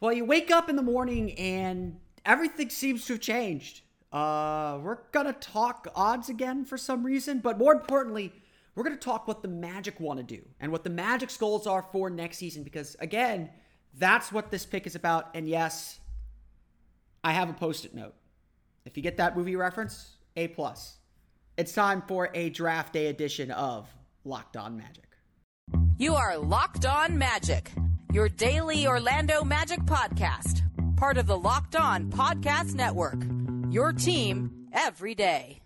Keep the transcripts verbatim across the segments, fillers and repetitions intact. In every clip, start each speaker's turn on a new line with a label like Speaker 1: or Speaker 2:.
Speaker 1: Well, you wake up in the morning and everything seems to have changed. Uh, we're going to talk odds again for some reason, but more importantly, we're going to talk what the Magic want to do and what the Magic's goals are for next season because, again, that's what this pick is about. And yes, I have a post-it note. If you get that movie reference, A plus. It's time for a draft day edition of Locked On Magic.
Speaker 2: You are Locked On Magic, your daily Orlando Magic podcast, part of the Locked On Podcast Network, your team every day.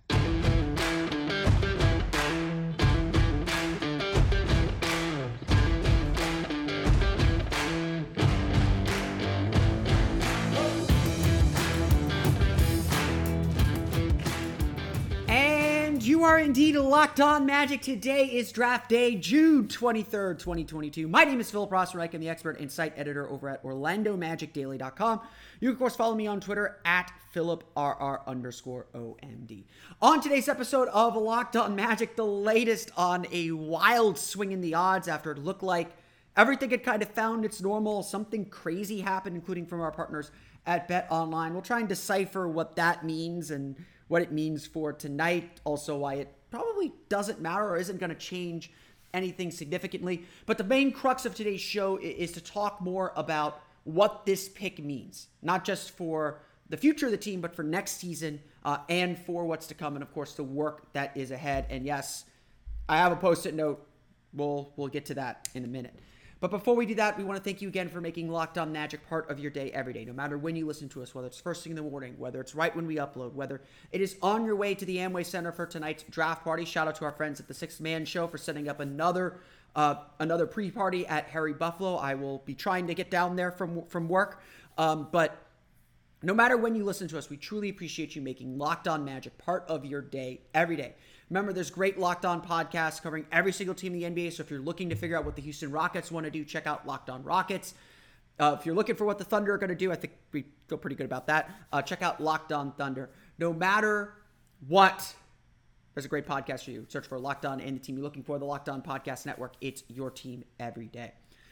Speaker 1: You are indeed Locked On Magic. Today is draft day, June twenty-third, twenty twenty-two. My name is Philip Rossreich. I'm the expert and site editor over at Orlando Magic Daily dot com. You, of course, follow me on Twitter at PhilipRR underscore OMD. On today's episode of Locked On Magic, the latest on a wild swing in the odds after it looked like everything had kind of found its normal. Something crazy happened, including from our partners at BetOnline. We'll try and decipher what that means and what it means for tonight, also why it probably doesn't matter or isn't going to change anything significantly. But the main crux of today's show is to talk more about what this pick means, not just for the future of the team, but for next season uh, and for what's to come, and of course the work that is ahead. And yes, I have a post-it note. We'll we'll get to that in a minute. But before we do that, we want to thank you again for making Locked On Magic part of your day every day, no matter when you listen to us, whether it's first thing in the morning, whether it's right when we upload, whether it is on your way to the Amway Center for tonight's draft party. Shout out to our friends at the Sixth Man Show for setting up another uh, another pre-party at Harry Buffalo. I will be trying to get down there from, from work. Um, but no matter when you listen to us, we truly appreciate you making Locked On Magic part of your day every day. Remember, there's great Locked On podcasts covering every single team in the N B A, so if you're looking to figure out what the Houston Rockets want to do, check out Locked On Rockets. Uh, if you're looking for what the Thunder are going to do, I think we feel pretty good about that. Uh, check out Locked On Thunder. No matter what, there's a great podcast for you. Search for Locked On and the team you're looking for, the Locked On Podcast Network. It's your team every day.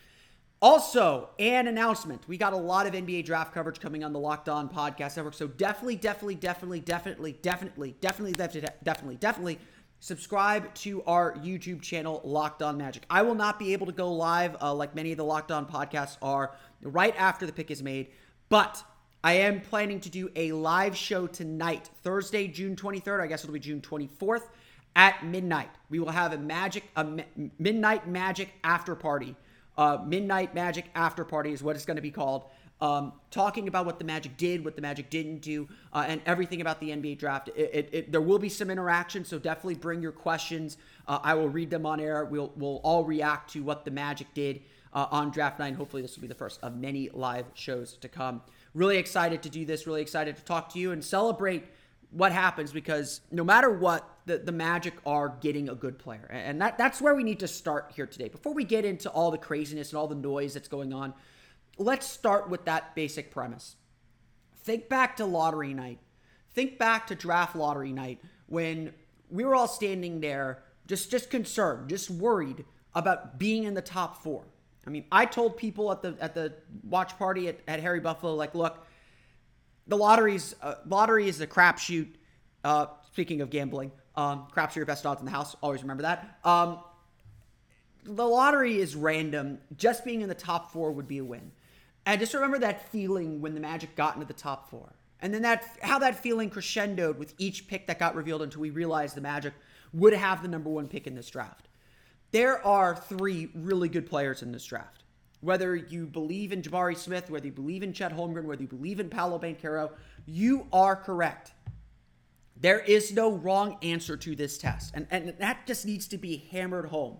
Speaker 1: Also, an announcement. We got a lot of N B A draft coverage coming on the Locked On Podcast Network, so definitely, definitely, definitely, definitely, definitely, definitely, definitely, definitely, definitely subscribe to our YouTube channel, Locked On Magic. I will not be able to go live uh, like many of the Locked On podcasts are right after the pick is made, but I am planning to do a live show tonight, Thursday, June twenty-third. I guess it'll be June twenty-fourth at midnight. We will have a Magic, a mi- midnight Magic after party. Uh, Midnight Magic After Party is what it's going to be called. Um, talking about what the Magic did, what the Magic didn't do, uh, and everything about the N B A draft. It, it, it, there will be some interaction, so definitely bring your questions. Uh, I will read them on air. We'll we'll all react to what the Magic did uh, on draft night. Hopefully this will be the first of many live shows to come. Really excited to do this. Really excited to talk to you and celebrate what happens, because no matter what, the, the Magic are getting a good player. And that that's where we need to start here today. Before we get into all the craziness and all the noise that's going on, let's start with that basic premise. Think back to lottery night. Think back to draft lottery night when we were all standing there just, just concerned, just worried about being in the top four. I mean, I told people at the at the watch party at, at Harry Buffalo, like, look, the lottery's uh, lottery is a crapshoot. Uh, speaking of gambling, um, craps are your best odds in the house. Always remember that. Um, the lottery is random. Just being in the top four would be a win. And just remember that feeling when the Magic got into the top four. And then that how that feeling crescendoed with each pick that got revealed until we realized the Magic would have the number one pick in this draft. There are three really good players in this draft. Whether you believe in Jabari Smith, whether you believe in Chet Holmgren, whether you believe in Paolo Banchero, you are correct. There is no wrong answer to this test. And, and that just needs to be hammered home.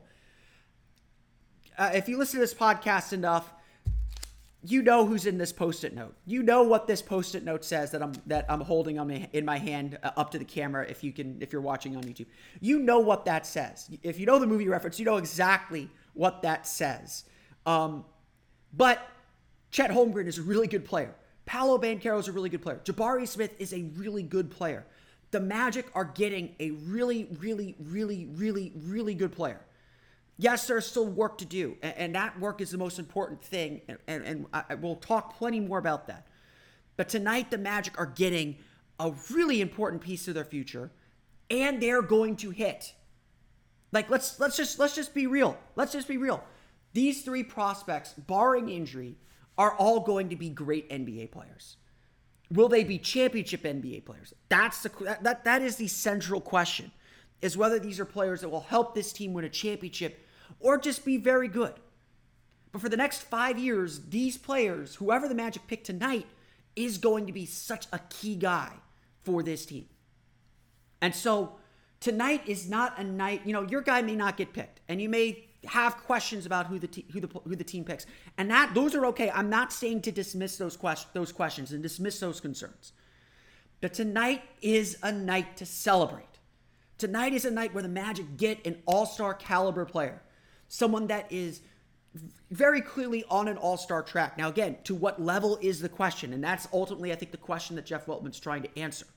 Speaker 1: Uh, if you listen to this podcast enough, you know who's in this post-it note. You know what this post-it note says that I'm that I'm holding on my, in my hand uh, up to the camera. If you can, if you're watching on YouTube, you know what that says. If you know the movie reference, you know exactly what that says. Um, but Chet Holmgren is a really good player. Paolo Banchero is a really good player. Jabari Smith is a really good player. The Magic are getting a really, really, really, really, really good player. Yes, there's still work to do, and, and that work is the most important thing, and, and, and I, we'll talk plenty more about that. But tonight, the Magic are getting a really important piece of their future, and they're going to hit. Like, let's let's just let's just be real. Let's just be real. These three prospects, barring injury, are all going to be great N B A players. Will they be championship N B A players? That's the that that, that is the central question, is whether these are players that will help this team win a championship or just be very good. But for the next five years, these players, whoever the Magic pick tonight, is going to be such a key guy for this team. And so tonight is not a night, you know, your guy may not get picked, and you may have questions about who the te- who the who the team picks, and that those are okay. I'm not saying to dismiss those quest- those questions and dismiss those concerns. But tonight is a night to celebrate. Tonight is a night where the Magic get an all-star caliber player, someone that is very clearly on an all-star track. Now, again, to what level is the question, and that's ultimately, I think, the question that Jeff Weltman's trying to answer.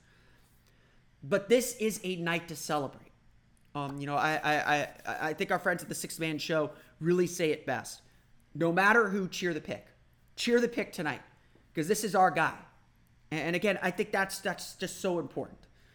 Speaker 1: But this is a night to celebrate. Um, you know, I, I I I think our friends at the Sixth Man Show really say it best. No matter who, cheer the pick. Cheer the pick tonight, because this is our guy. And again, I think that's that's just so important.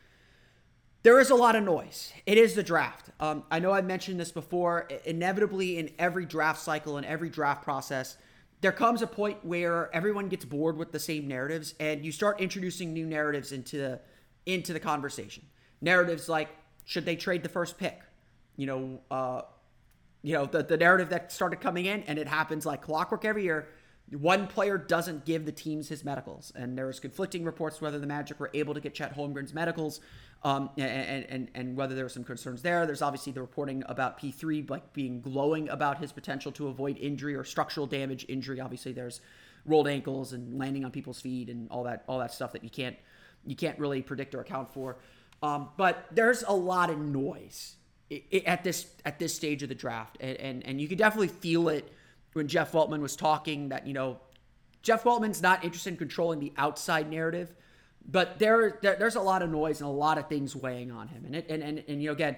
Speaker 1: There is a lot of noise. It is the draft. Um, I know I mentioned this before. Inevitably, in every draft cycle and every draft process, there comes a point where everyone gets bored with the same narratives, and you start introducing new narratives into the, into the conversation. Narratives like, should they trade the first pick? You know, uh, you know the, the narrative that started coming in, and it happens like clockwork every year. One player doesn't give the teams his medicals, and there's conflicting reports whether the Magic were able to get Chet Holmgren's medicals, um, and, and and whether there were some concerns there. There's obviously the reporting about P three like being glowing about his potential to avoid injury or structural damage injury. Obviously, there's rolled ankles and landing on people's feet and all that all that stuff that you can't you can't really predict or account for. Um, but there's a lot of noise at this at this stage of the draft, and and, and you can definitely feel it when Jeff Weltman was talking that, you know, Jeff Weltman's not interested in controlling the outside narrative, but there, there there's a lot of noise and a lot of things weighing on him. And, it, and, and, and, you know, again,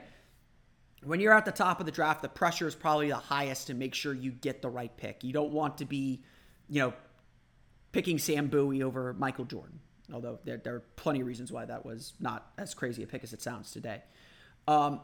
Speaker 1: when you're at the top of the draft, the pressure is probably the highest to make sure you get the right pick. You don't want to be, you know, picking Sam Bowie over Michael Jordan, although there, there are plenty of reasons why that was not as crazy a pick as it sounds today. Um,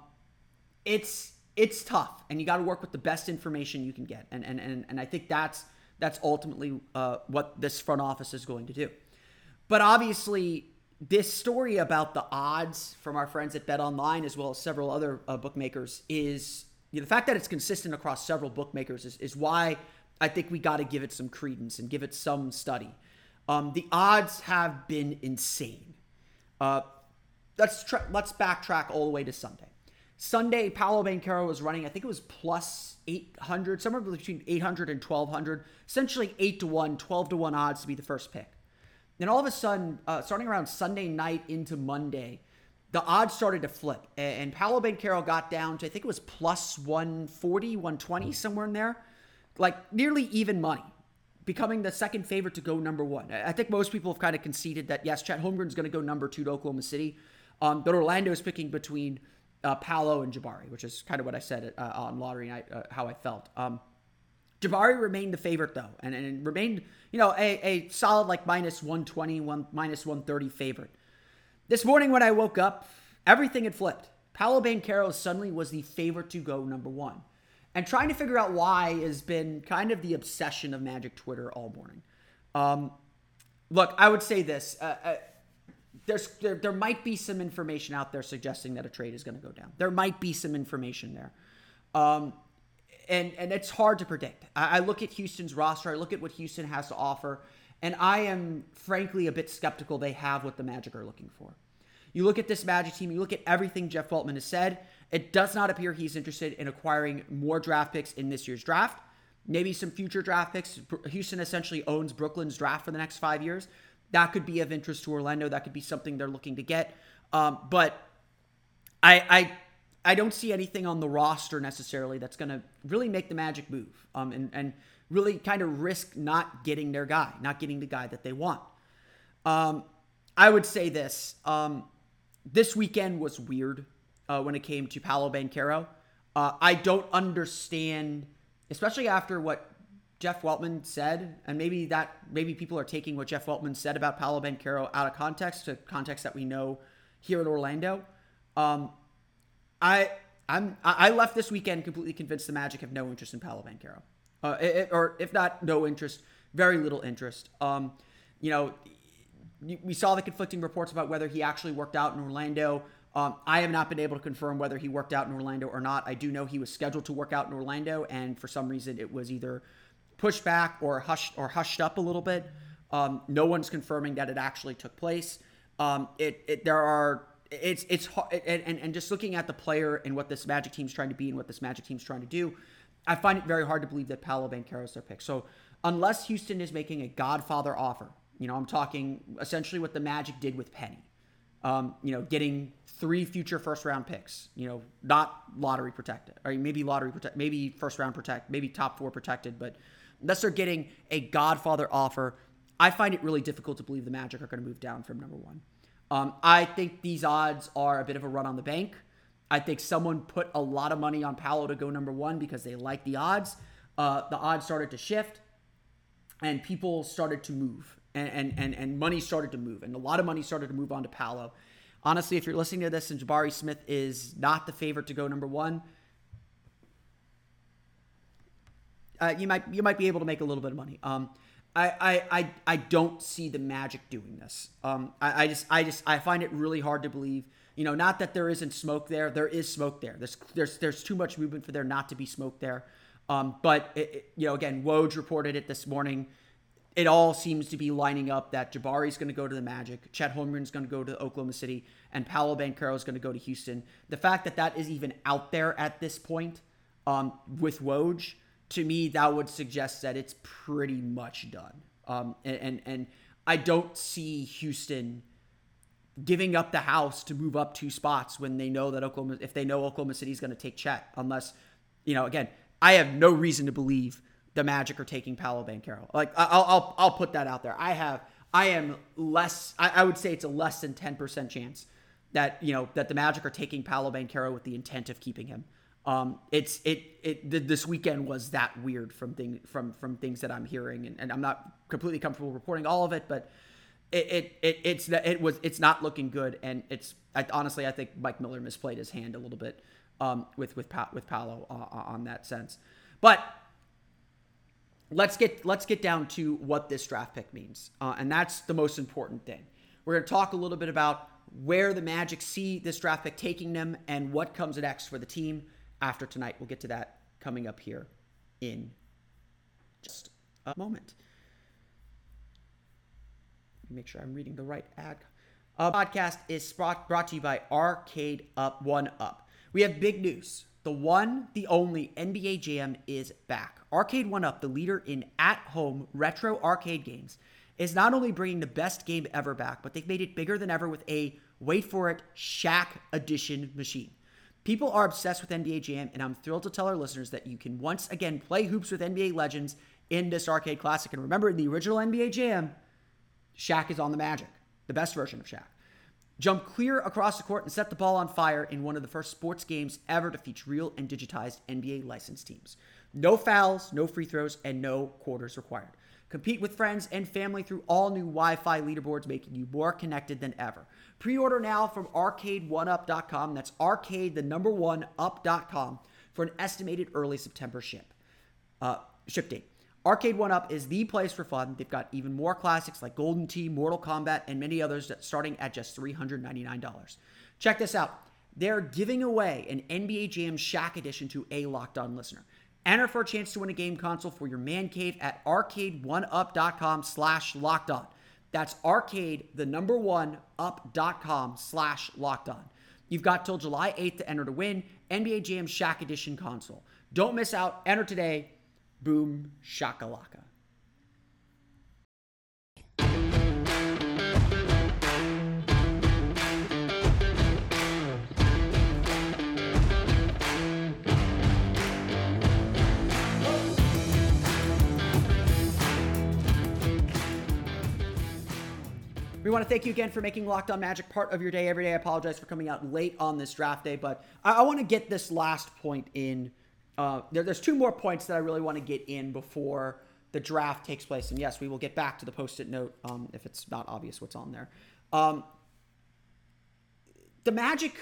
Speaker 1: it's, It's tough, and you got to work with the best information you can get, and and and, and I think that's that's ultimately uh, what this front office is going to do. But obviously, this story about the odds from our friends at BetOnline, as well as several other uh, bookmakers, is, you know, the fact that it's consistent across several bookmakers is, is why I think we got to give it some credence and give it some study. Um, the odds have been insane. Uh, let's try, let's backtrack all the way to Sunday. Sunday, Paolo Banchero was running, I think it was plus eight hundred, somewhere between eight hundred and twelve hundred, essentially eight to one, twelve to one odds to be the first pick. Then all of a sudden, uh, starting around Sunday night into Monday, the odds started to flip. And, and Paolo Banchero got down to, I think it was plus one forty, one twenty, somewhere in there. Like nearly even money, becoming the second favorite to go number one. I think most people have kind of conceded that, yes, Chet Holmgren's going to go number two to Oklahoma City. Um, but Orlando is picking between Uh, Paolo and Jabari, which is kind of what I said uh, on lottery night, uh, how I felt. Um, Jabari remained the favorite, though, and, and remained, you know, a, a solid like minus one twenty, one, minus one thirty favorite. This morning when I woke up, everything had flipped. Paolo Banchero suddenly was the favorite to go number one. And trying to figure out why has been kind of the obsession of Magic Twitter all morning. Um, look, I would say this. Uh, uh, There's there, there might be some information out there suggesting that a trade is going to go down. There might be some information there. Um, and, and it's hard to predict. I, I look at Houston's roster. I look at what Houston has to offer. And I am, frankly, a bit skeptical they have what the Magic are looking for. You look at this Magic team. You look at everything Jeff Weltman has said. It does not appear he's interested in acquiring more draft picks in this year's draft. Maybe some future draft picks. Houston essentially owns Brooklyn's draft for the next five years. That could be of interest to Orlando. That could be something they're looking to get. Um, but I, I I don't see anything on the roster necessarily that's going to really make the Magic move um, and, and really kind of risk not getting their guy, not getting the guy that they want. Um, I would say this. Um, this weekend was weird uh, when it came to Paolo Banchero. Uh, I don't understand, especially after what Jeff Weltman said, and maybe that maybe people are taking what Jeff Weltman said about Paolo Banchero out of context to context that we know here in Orlando. Um, I I'm I left this weekend completely convinced the Magic have no interest in Paolo Banchero, uh, it, or if not no interest, very little interest. Um, you know, we saw the conflicting reports about whether he actually worked out in Orlando. Um, I have not been able to confirm whether he worked out in Orlando or not. I do know he was scheduled to work out in Orlando, and for some reason it was either pushed back or hushed or hushed up a little bit. Um, no one's confirming that it actually took place. Um, it, it there are it's it's and, and and just looking at the player and what this Magic team's trying to be and what this Magic team's trying to do, I find it very hard to believe that Paolo Banchero is their pick. So unless Houston is making a Godfather offer, you know, I'm talking essentially what the Magic did with Penny. Um, you know, getting three future first round picks, you know, not lottery protected, or maybe lottery protect, maybe first round protect, maybe top four protected, but unless they're getting a Godfather offer, I find it really difficult to believe the Magic are going to move down from number one. Um, I think these odds are a bit of a run on the bank. I think someone put a lot of money on Paolo to go number one because they like the odds. Uh, the odds started to shift, and people started to move, and, and and and money started to move, and a lot of money started to move on to Paolo. Honestly, if you're listening to this and Jabari Smith is not the favorite to go number one, Uh, you might you might be able to make a little bit of money. Um, I, I I I don't see the Magic doing this. Um, I, I just I just I find it really hard to believe. You know, not that there isn't smoke there. There is smoke there. There's there's there's too much movement for there not to be smoke there. Um, but it, it, you know, again, Woj reported it this morning. It all seems to be lining up that Jabari's going to go to the Magic, Chet Holmgren's going to go to Oklahoma City, and Paolo Banchero is going to go to Houston. The fact that that is even out there at this point um, with Woj, to me, that would suggest that it's pretty much done. Um, and, and and I don't see Houston giving up the house to move up two spots when they know that Oklahoma, if they know Oklahoma City is going to take Chet, unless, you know, again, I have no reason to believe the Magic are taking Paolo Banchero. Like I'll I'll I'll put that out there. I have I am less. I, I would say it's a less than ten percent chance that you know that the Magic are taking Paolo Banchero with the intent of keeping him. Um, it's it it this weekend was that weird from thing from from things that I'm hearing, and, and I'm not completely comfortable reporting all of it, but it it, it it's it was it's not looking good, and it's I, honestly I think Mike Miller misplayed his hand a little bit um, with with pa- with Paolo uh, on that sense, but let's get let's get down to what this draft pick means, uh, and that's the most important thing. We're going to talk a little bit about where the Magic see this draft pick taking them and what comes next for the team. After tonight, we'll get to that coming up here in just a moment. Make sure I'm reading the right ad. Uh, podcast is brought, brought to you by Arcade Up One Up. We have big news. The one, the only N B A Jam is back. Arcade One Up, the leader in at-home retro arcade games, is not only bringing the best game ever back, but they've made it bigger than ever with a, wait for it, Shaq Edition machine. People are obsessed with N B A Jam, and I'm thrilled to tell our listeners that you can once again play hoops with N B A legends in this arcade classic. And remember, in the original N B A Jam, Shaq is on the Magic, the best version of Shaq. Jump clear across the court and set the ball on fire in one of the first sports games ever to feature real and digitized N B A licensed teams. No fouls, no free throws, and no quarters required. Compete with friends and family through all new Wi-Fi leaderboards, making you more connected than ever. Pre-order now from arcade one up dot com. That's arcade, the number one, up dot com for an estimated early September ship. Uh, ship date. Arcade one Up is the place for fun. They've got even more classics like Golden Tee, Mortal Kombat, and many others starting at just three hundred ninety-nine dollars. Check this out. They're giving away an N B A Jam Shaq edition to a Locked On listener. Enter for a chance to win a game console for your man cave at arcade one up dot com slash locked on. That's arcade, the number one, up.com slash locked on. You've got till July eighth to enter to win N B A Jam Shaq Edition console. Don't miss out. Enter today. Boom shakalaka. We want to thank you again for making Locked On Magic part of your day every day. I apologize for coming out late on this draft day, but I, I want to get this last point in. Uh, there, there's two more points that I really want to get in before the draft takes place. And yes, we will get back to the post-it note um, if it's not obvious what's on there. Um, the Magic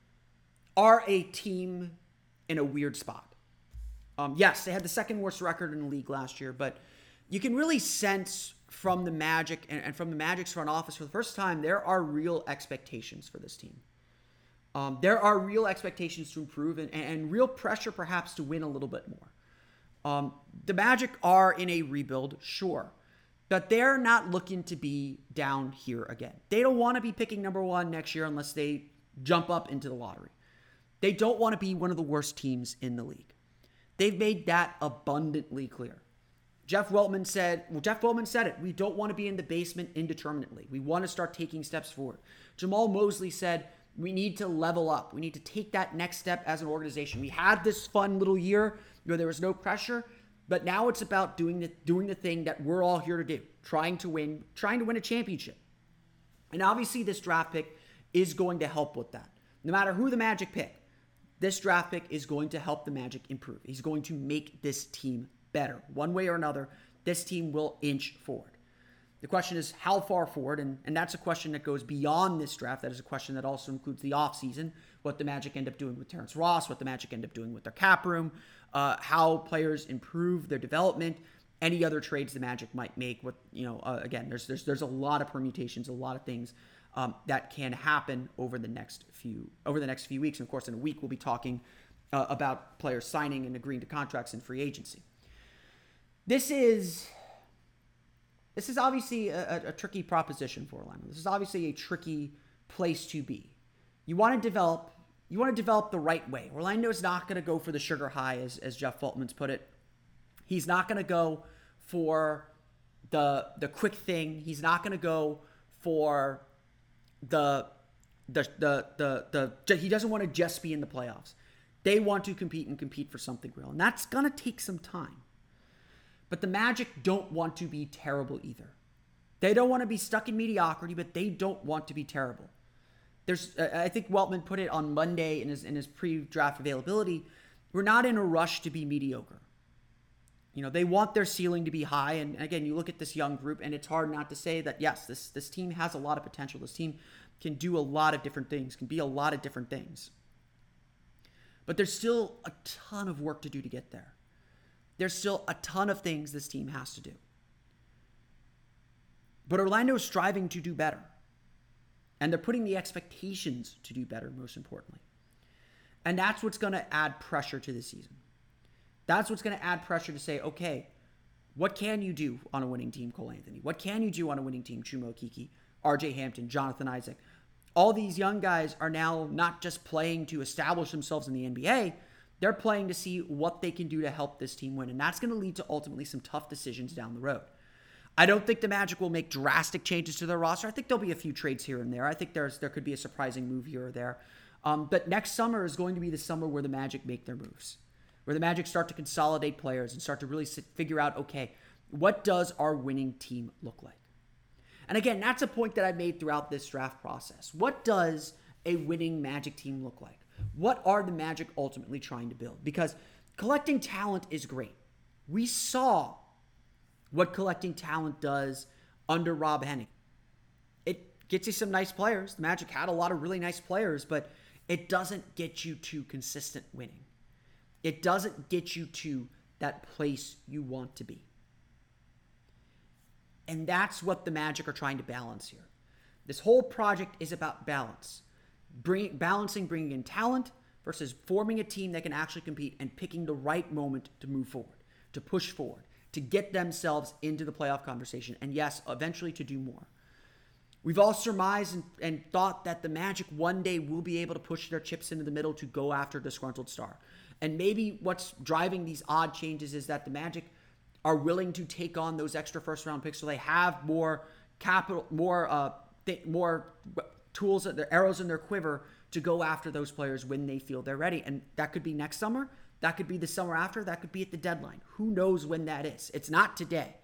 Speaker 1: are a team in a weird spot. Um, yes, they had the second worst record in the league last year, but you can really sense from the Magic and, and from the Magic's front office for the first time, there are real expectations for this team. Um, there are real expectations to improve and, and real pressure perhaps to win a little bit more. Um, the Magic are in a rebuild, sure, but they're not looking to be down here again. They don't want to be picking number one next year unless they jump up into the lottery. They don't want to be one of the worst teams in the league. They've made that abundantly clear. Jeff Weltman said, well, Jeff Weltman said it. We don't want to be in the basement indeterminately. We want to start taking steps forward. Jamal Mosley said, we need to level up. We need to take that next step as an organization. We had this fun little year where there was no pressure, but now it's about doing the doing the thing that we're all here to do, trying to win, trying to win a championship. And obviously this draft pick is going to help with that. No matter who the Magic pick, this draft pick is going to help the Magic improve. He's going to make this team better. One way or another, this team will inch forward. The question is how far forward, and, and that's a question that goes beyond this draft. That is a question that also includes the offseason, what the Magic end up doing with Terrence Ross, what the Magic end up doing with their cap room, uh, how players improve their development, any other trades the Magic might make. What you know, uh, again, there's there's there's a lot of permutations, a lot of things um, that can happen over the next few over the next few weeks. And of course, in a week we'll be talking uh, about players signing and agreeing to contracts in free agency. This is. This is obviously a, a, a tricky proposition for Orlando. This is obviously a tricky place to be. You want to develop, you want to develop the right way. Orlando is not going to go for the sugar high, as, as Jeff Weltman's put it. He's not going to go for the the quick thing. He's not going to go for the the the the the. He doesn't want to just be in the playoffs. They want to compete and compete for something real, and that's going to take some time. But the Magic don't want to be terrible either. They don't want to be stuck in mediocrity, but they don't want to be terrible. There's, I think Weltman put it on Monday in his in his pre-draft availability. We're not in a rush to be mediocre. You know, they want their ceiling to be high. And again, you look at this young group, and it's hard not to say that yes, this this team has a lot of potential. This team can do a lot of different things, can be a lot of different things. But there's still a ton of work to do to get there. There's still a ton of things this team has to do. But Orlando is striving to do better. And they're putting the expectations to do better, most importantly. And that's what's going to add pressure to the season. That's what's going to add pressure to say, okay, what can you do on a winning team, Cole Anthony? What can you do on a winning team, Chuma Okeke, R J Hampton, Jonathan Isaac? All these young guys are now not just playing to establish themselves in the N B A, they're playing to see what they can do to help this team win. And that's going to lead to ultimately some tough decisions down the road. I don't think the Magic will make drastic changes to their roster. I think there'll be a few trades here and there. I think there's there could be a surprising move here or there. Um, but next summer is going to be the summer where the Magic make their moves. Where the Magic start to consolidate players and start to really sit, figure out, okay, what does our winning team look like? And again, that's a point that I made throughout this draft process. What does a winning Magic team look like? What are the Magic ultimately trying to build? Because collecting talent is great. We saw what collecting talent does under Rob Hennig. It gets you some nice players. The Magic had a lot of really nice players, but it doesn't get you to consistent winning. It doesn't get you to that place you want to be. And that's what the Magic are trying to balance here. This whole project is about balance. Bring, balancing bringing in talent versus forming a team that can actually compete and picking the right moment to move forward, to push forward, to get themselves into the playoff conversation, and yes, eventually to do more. We've all surmised and, and thought that the Magic one day will be able to push their chips into the middle to go after a disgruntled star. And maybe what's driving these odd changes is that the Magic are willing to take on those extra first-round picks so they have more capital, more, uh, th- more tools, their arrows in their quiver to go after those players when they feel they're ready. And that could be next summer. That could be the summer after. That could be at the deadline. Who knows when that is? It's not today.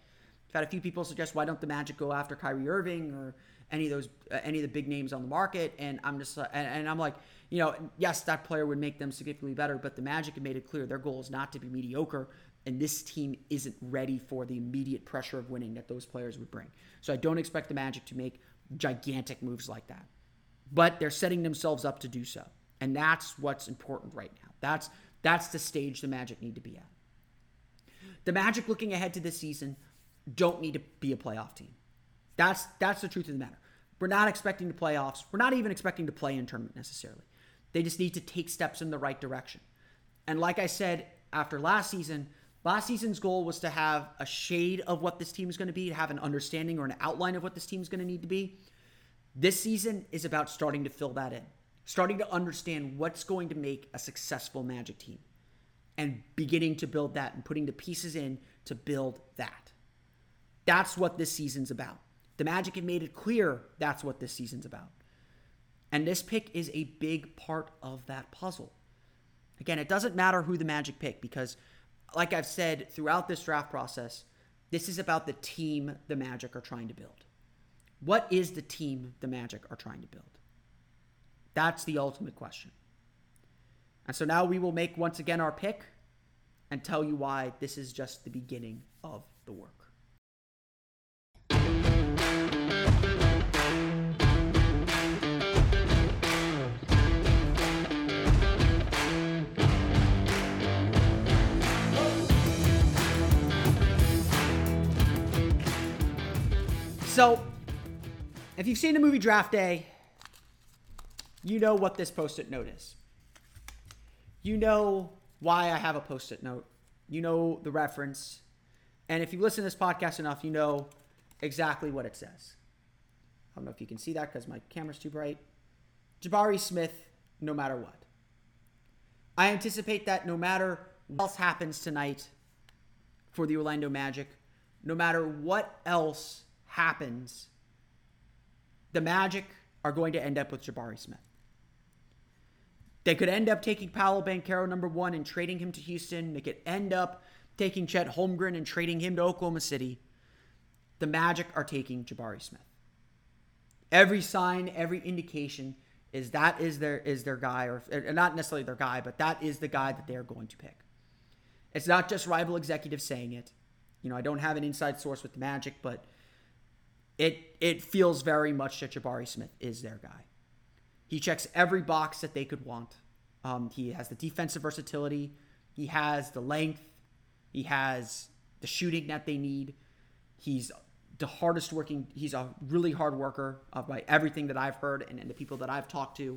Speaker 1: I've had a few people suggest, why don't the Magic go after Kyrie Irving or any of those, uh, any of the big names on the market? And I'm just, uh, and, and I'm like, you know, yes, that player would make them significantly better, but the Magic have made it clear their goal is not to be mediocre, and this team isn't ready for the immediate pressure of winning that those players would bring. So I don't expect the Magic to make gigantic moves like that, but they're setting themselves up to do so. And that's what's important right now. That's, that's the stage the Magic need to be at. The Magic, looking ahead to this season, don't need to be a playoff team. That's that's the truth of the matter. We're not expecting the playoffs. We're not even expecting to play in tournament necessarily. They just need to take steps in the right direction. And like I said, after last season, last season's goal was to have a shade of what this team is going to be, to have an understanding or an outline of what this team is going to need to be. This season is about starting to fill that in, starting to understand what's going to make a successful Magic team, and beginning to build that and putting the pieces in to build that. That's what this season's about. The Magic have made it clear that's what this season's about. And this pick is a big part of that puzzle. Again, it doesn't matter who the Magic pick, because like I've said throughout this draft process, this is about the team the Magic are trying to build. What is the team the Magic are trying to build? That's the ultimate question. And so now we will make once again our pick and tell you why this is just the beginning of the work. So, if you've seen the movie Draft Day, you know what this post-it note is. You know why I have a post-it note. You know the reference. And if you listen to this podcast enough, you know exactly what it says. I don't know if you can see that because my camera's too bright. Jabari Smith, no matter what. I anticipate that no matter what else happens tonight for the Orlando Magic, no matter what else happens, the Magic are going to end up with Jabari Smith. They could end up taking Paolo Banchero, number one, and trading him to Houston. They could end up taking Chet Holmgren and trading him to Oklahoma City. The Magic are taking Jabari Smith. Every sign, every indication is that is their is their guy, or not necessarily their guy, but that is the guy that they're going to pick. It's not just rival executives saying it. You know, I don't have an inside source with the Magic, but it it feels very much that Jabari Smith is their guy. He checks every box that they could want. Um, he has the defensive versatility. He has the length. He has the shooting that they need. He's the hardest working. He's a really hard worker uh, by everything that I've heard and, and the people that I've talked to.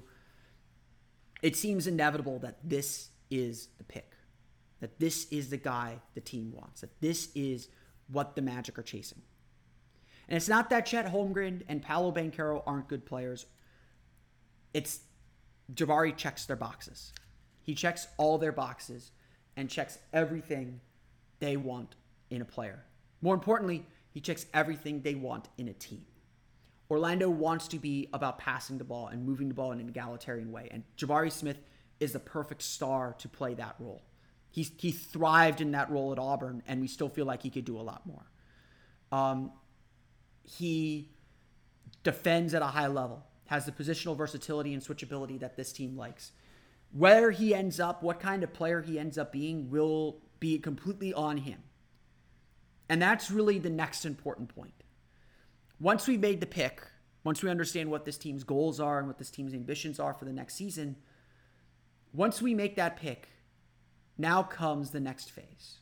Speaker 1: It seems inevitable that this is the pick, that this is the guy the team wants, that this is what the Magic are chasing. And it's not that Chet Holmgren and Paolo Banchero aren't good players. It's Jabari checks their boxes. He checks all their boxes and checks everything they want in a player. More importantly, he checks everything they want in a team. Orlando wants to be about passing the ball and moving the ball in an egalitarian way. And Jabari Smith is the perfect star to play that role. He's, he thrived in that role at Auburn, and we still feel like he could do a lot more. Um, he defends at a high level, has the positional versatility and switchability that this team likes. Where he ends up, what kind of player he ends up being, will be completely on him. And that's really the next important point. Once we made the pick, once we understand what this team's goals are and what this team's ambitions are for the next season, once we make that pick, now comes the next phase.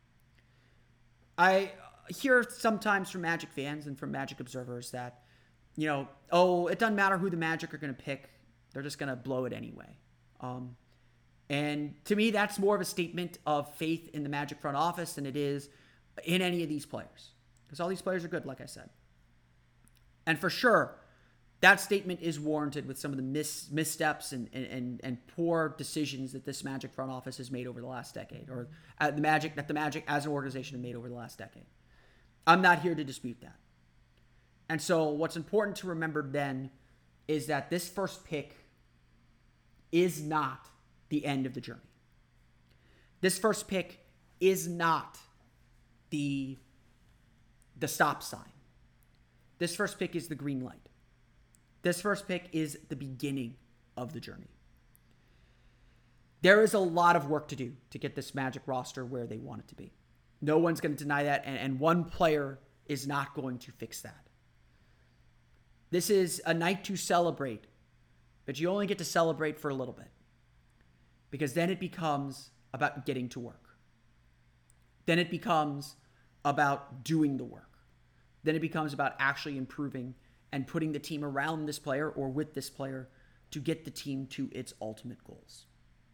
Speaker 1: I hear sometimes from Magic fans and from Magic observers that, you know, oh, it doesn't matter who the Magic are going to pick. They're just going to blow it anyway. Um, and to me, that's more of a statement of faith in the Magic front office than it is in any of these players. Because all these players are good, like I said. And for sure, that statement is warranted with some of the mis- missteps and, and, and poor decisions that this Magic front office has made over the last decade, or uh, the Magic that the Magic as an organization have made over the last decade. I'm not here to dispute that. And so what's important to remember then is that this first pick is not the end of the journey. This first pick is not the the stop sign. This first pick is the green light. This first pick is the beginning of the journey. There is a lot of work to do to get this Magic roster where they want it to be. No one's going to deny that, and, and one player is not going to fix that. This is a night to celebrate, but you only get to celebrate for a little bit, because then it becomes about getting to work. Then it becomes about doing the work. Then it becomes about actually improving and putting the team around this player or with this player to get the team to its ultimate goals.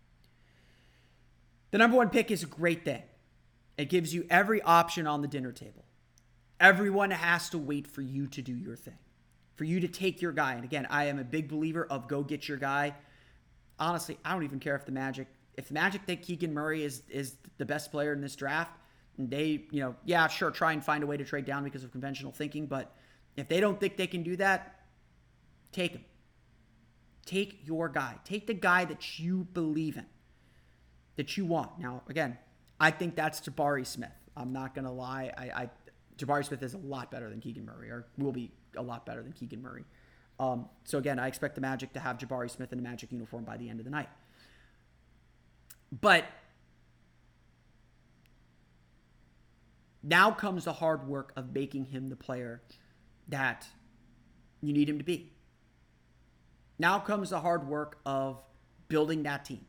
Speaker 1: The number one pick is a great thing. It gives you every option on the dinner table. Everyone has to wait for you to do your thing, for you to take your guy. And again, I am a big believer of go get your guy. Honestly, I don't even care if the Magic, if the Magic think Keegan Murray is is the best player in this draft, and they, you know, yeah, sure, try and find a way to trade down because of conventional thinking, but if they don't think they can do that, take him. Take your guy. Take the guy that you believe in, that you want. Now, again, I think that's Jabari Smith. I'm not going to lie. I, I Jabari Smith is a lot better than Keegan Murray, or will be a lot better than Keegan Murray. Um, so again, I expect the Magic to have Jabari Smith in a Magic uniform by the end of the night. But now comes the hard work of making him the player that you need him to be. Now comes the hard work of building that team.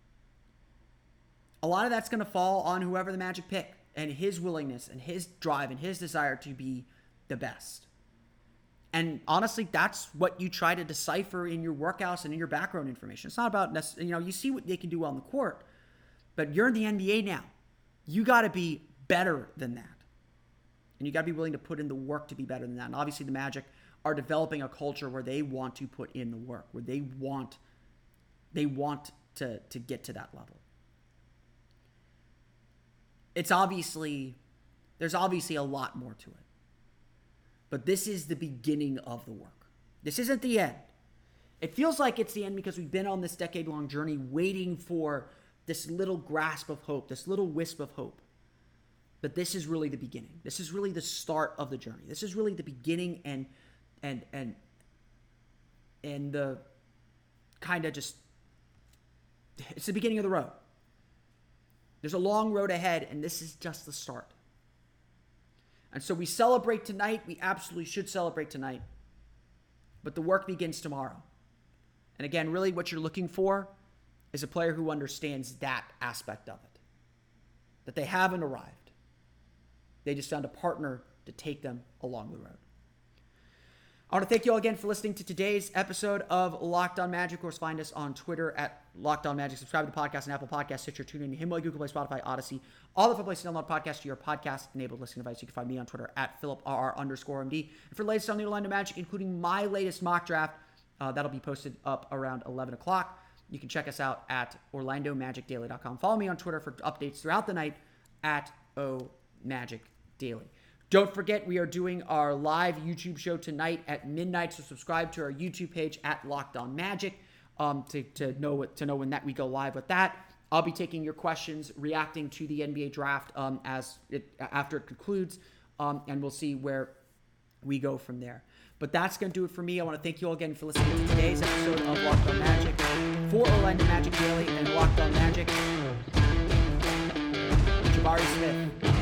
Speaker 1: A lot of that's going to fall on whoever the Magic pick, and his willingness and his drive and his desire to be the best. And honestly, that's what you try to decipher in your workouts and in your background information. It's not about, you know, you see what they can do on the court, but you're in the N B A now. You got to be better than that. And you got to be willing to put in the work to be better than that. And obviously the Magic are developing a culture where they want to put in the work, where they want they want to, to get to that level. It's obviously, there's obviously a lot more to it. But this is the beginning of the work. This isn't the end. It feels like it's the end because we've been on this decade-long journey waiting for this little grasp of hope, this little wisp of hope. But this is really the beginning. This is really the start of the journey. This is really the beginning and and and and the kind of just, it's the beginning of the road. There's a long road ahead, and this is just the start. And so we celebrate tonight. We absolutely should celebrate tonight. But the work begins tomorrow. And again, really what you're looking for is a player who understands that aspect of it. That they haven't arrived. They just found a partner to take them along the road. I want to thank you all again for listening to today's episode of Locked On Magic. Of course, find us on Twitter at Locked On Magic. Subscribe to the podcast on Apple Podcasts, Stitcher, TuneIn, Himalaya, Google Play, Spotify, Odyssey. All the fun places to download podcasts to your podcast-enabled listening device. You can find me on Twitter at PhilipRR underscore MD. And for the latest on the Orlando Magic, including my latest mock draft, uh, that'll be posted up around eleven o'clock. You can check us out at Orlando Magic Daily dot com. Follow me on Twitter for updates throughout the night at O Magic Daily. Don't forget, we are doing our live YouTube show tonight at midnight, so subscribe to our YouTube page at Locked On Magic um, to, to, know what, to know when that we go live with that. I'll be taking your questions, reacting to the N B A draft um, as it, after it concludes, um, and we'll see where we go from there. But that's going to do it for me. I want to thank you all again for listening to today's episode of Locked On Magic. For Orlando Magic Daily and Locked On Magic, Jabari Smith.